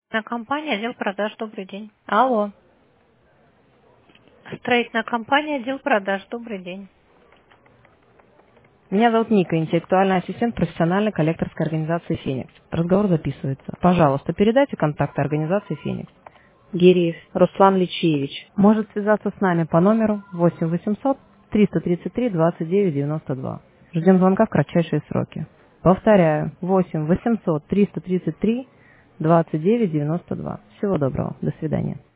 На компания, отдел продаж, добрый день. Алло. Строительная компания, отдел продаж, добрый день. Меня зовут Ника, интеллектуальный ассистент профессиональной коллекторской организации «Феникс». Разговор записывается. Пожалуйста, передайте контакты организации «Феникс». Гириев Руслан Личиевич. Может связаться с нами по номеру 8 800 333 29 92. Ждем звонка в кратчайшие сроки. Повторяю, 8 800 333 29 92. Всего доброго. До свидания.